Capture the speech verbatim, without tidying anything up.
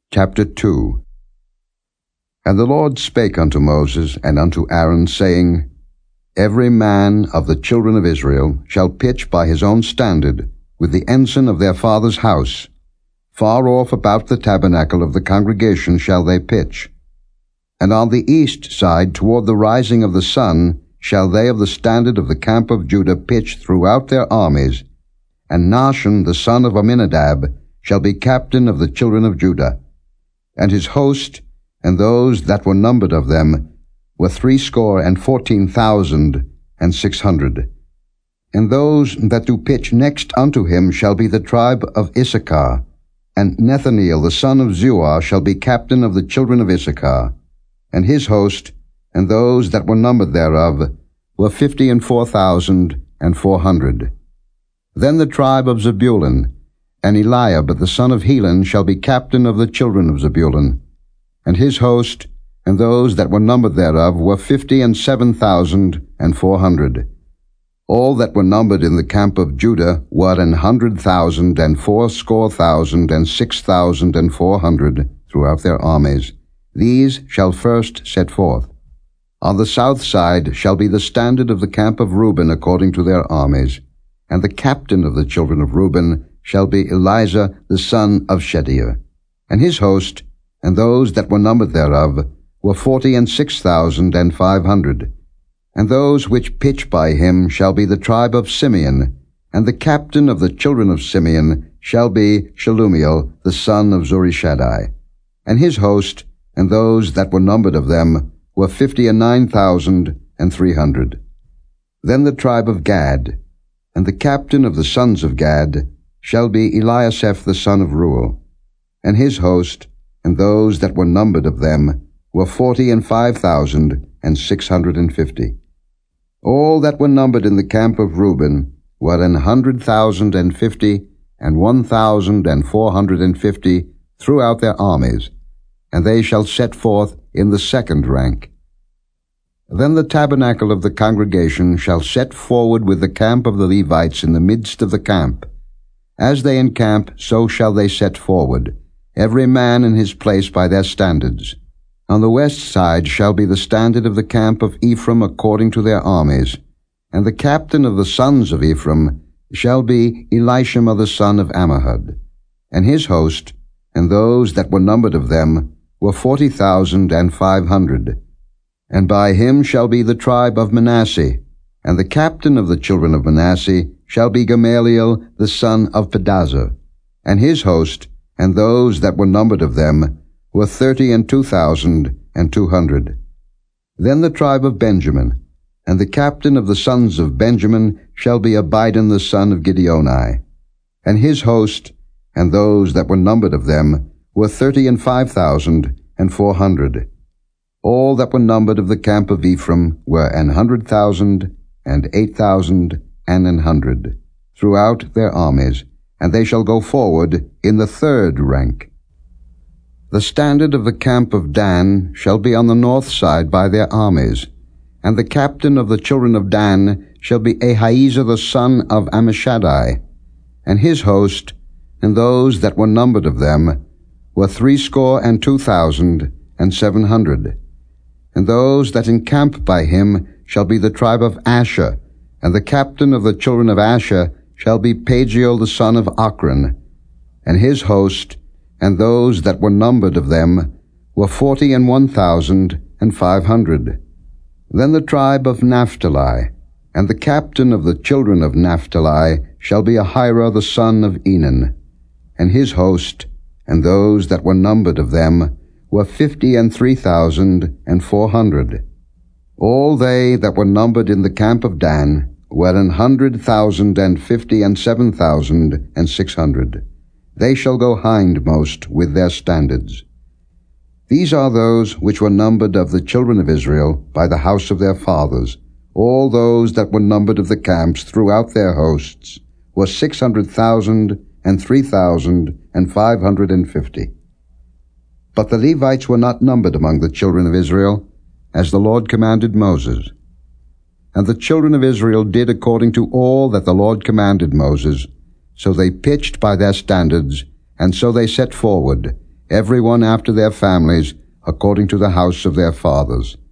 Chapter two. And the Lord spake unto Moses and unto Aaron, saying, Every man of the children of Israel shall pitch by his own standard, with the ensign of their father's house. Far off about the tabernacle of the congregation shall they pitch. And on the east side toward the rising of the sun shall they of the standard of the camp of Judah pitch throughout their armies. And Nahshon the son of Amminadab shall be captain of the children of Judah. And his host, and those that were numbered of them, were threescore and fourteen thousand and six hundred. And those that do pitch next unto him shall be the tribe of Issachar. And Nethaneel the son of Zuar shall be captain of the children of Issachar. And his host, and those that were numbered thereof, were fifty and four thousand and four hundred. Then the tribe of Zebulun, and Eliab the son of Helon shall be captain of the children of Zebulun. And his host, and those that were numbered thereof, were fifty and seven thousand and four hundred. All that were numbered in the camp of Judah were an hundred thousand and fourscore thousand and six thousand and four hundred throughout their armies. These shall first set forth. On the south side shall be the standard of the camp of Reuben according to their armies. And the captain of the children of Reuben shall be Elizur the son of Shedeur. And his host, and those that were numbered thereof, were forty and six thousand and five hundred. And those which pitch by him shall be the tribe of Simeon, and the captain of the children of Simeon shall be Shelumiel the son of Zurishaddai. And his host, and those that were numbered of them, were fifty and nine thousand and three hundred. Then the tribe of Gad, and the captain of the sons of Gad, shall be Eliasaph the son of Reuel. And his host, and those that were numbered of them, were forty and five thousand and six hundred and fifty. All that were numbered in the camp of Reuben were an hundred thousand and fifty, and one thousand and four hundred and fifty throughout their armies, and they shall set forth in the second rank. Then the tabernacle of the congregation shall set forward with the camp of the Levites in the midst of the camp. As they encamp, so shall they set forward, every man in his place by their standards. On the west side shall be the standard of the camp of Ephraim according to their armies. And the captain of the sons of Ephraim shall be Elishama the son of Ammihud. And his host, and those that were numbered of them, were forty thousand and five hundred. And by him shall be the tribe of Manasseh. And the captain of the children of Manasseh shall be Gamaliel the son of Pedazur. And his host, and those that were numbered of them, were thirty and two thousand and two hundred. Then the tribe of Benjamin, and the captain of the sons of Benjamin shall be Abidan the son of Gideoni. And his host, and those that were numbered of them, were thirty and five thousand and four hundred. All that were numbered of the camp of Ephraim were an hundred thousand and eight thousand and an hundred, throughout their armies, and they shall go forward in the third rank. The standard of the camp of Dan shall be on the north side by their armies, and the captain of the children of Dan shall be Ahiezer the son of Ammishaddai. And his host, and those that were numbered of them, were threescore and two thousand and seven hundred. And those that encamp by him shall be the tribe of Asher, and the captain of the children of Asher shall be Pagiel the son of Ochran. And his host, and those that were numbered of them, were forty and one thousand and five hundred. Then the tribe of Naphtali, and the captain of the children of Naphtali shall be Ahira the son of Enan. And his host, and those that were numbered of them, were fifty and three thousand and four hundred. All they that were numbered in the camp of Dan were an hundred thousand and fifty and seven thousand and six hundred. They shall go hindmost with their standards. These are those which were numbered of the children of Israel by the house of their fathers. All those that were numbered of the camps throughout their hosts were six hundred thousand and three thousand and five hundred and fifty. But the Levites were not numbered among the children of Israel, as the Lord commanded Moses. And the children of Israel did according to all that the Lord commanded Moses. So they pitched by their standards, and so they set forward, every one after their families, according to the house of their fathers.